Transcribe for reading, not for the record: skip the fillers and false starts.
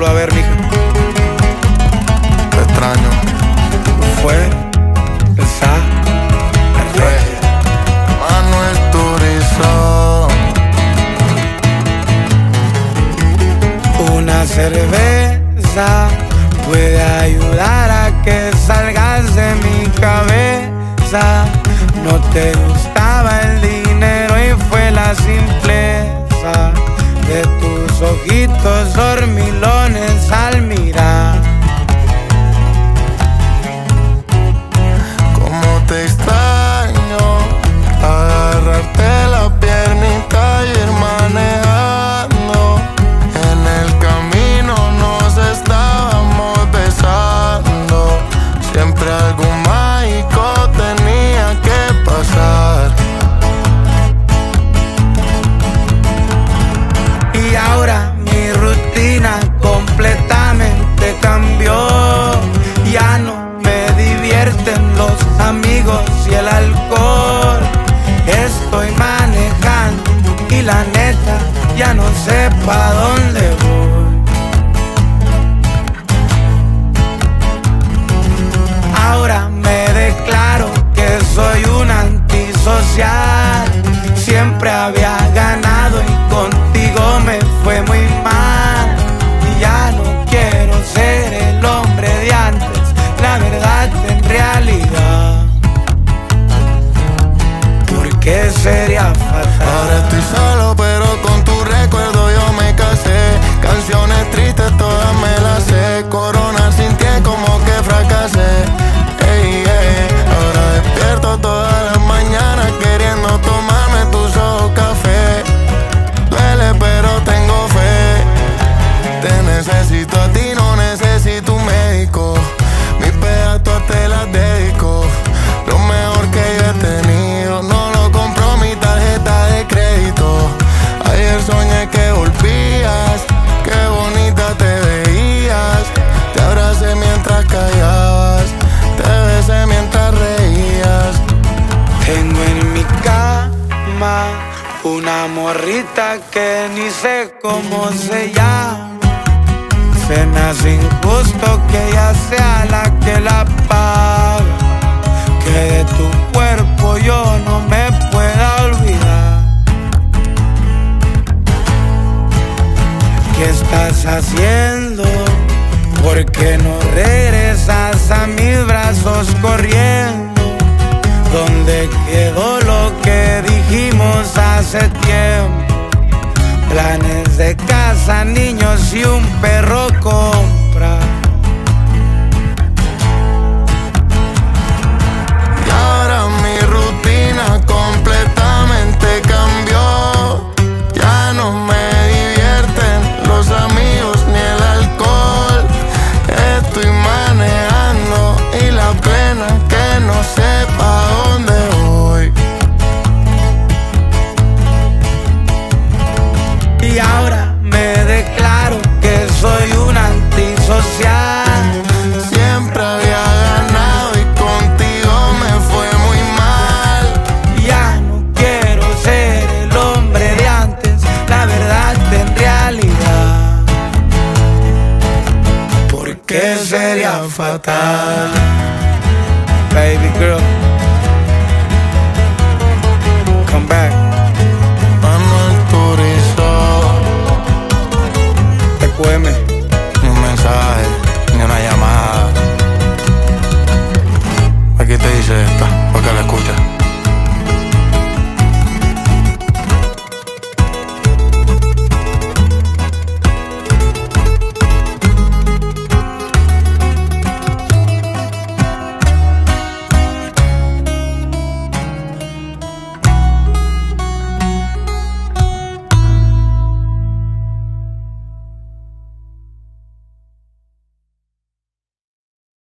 vuelva a ver, mija. Te extraño. Fue esa Manuel Turizo. una cerveza puede ayudar a que salgas de mi cabeza. No te gustaba el dinero y fue la simpleza de tus ojitos dormilones al mirar. Cómo te extraño, agarrarte la piernita y ir manejando. En el camino nos estábamos besando. Siempre algo mágico tenía que pasar. Y ahora mi rutina completamente cambió. Ya no me divierten los amigos y el alcohol. Estoy manejando y la neta ya no sé pa' dónde voy. Ahora me declaro que soy un antisocial. Siempre había ganado y contigo me fue muy mal. Y ya no quiero ser el hombre de antes, la verdad en realidad. ¿Por qué sería fatal? Ahora estoy solo pero con tu recuerdo yo me casé. Canciones tristes todas me las sé. Corona sin ti como que fracasé. Ey, ey. Ahora despierto todas las mañanas queriendo tomarme tus ojos café. Duele pero tengo fe. Te necesito a ti, no necesito un médico. Mis pedazos te las dedico. Lo mejor que yo he tenido no lo compró mi tarjeta de crédito. Ayer soñé que volvías, qué bonita te veías. Te abracé mientras callabas, te besé mientras reías. Tengo en mi cama una morrita que ni sé cómo se llama. Se me hace injusto que ella sea la que la paga. Que de tu cuerpo yo no me pueda olvidar. ¿Qué estás haciendo? ¿Por qué no regresas a mis brazos corriendo? ¿Dónde quedó lo que dijimos hace tiempo? Planes de casa, niños y un perro compra. Y ahora mi rutina completamente cambió. Ya no me divierten los amigos ni el alcohol. Estoy manejando y la pena que no sé pa' dónde voy. Y ahora me declaro que soy un antisocial. Siempre había ganado y contigo me fue muy mal. Ya no quiero ser el hombre de antes, la verdad en realidad. ¿Por qué sería fatal?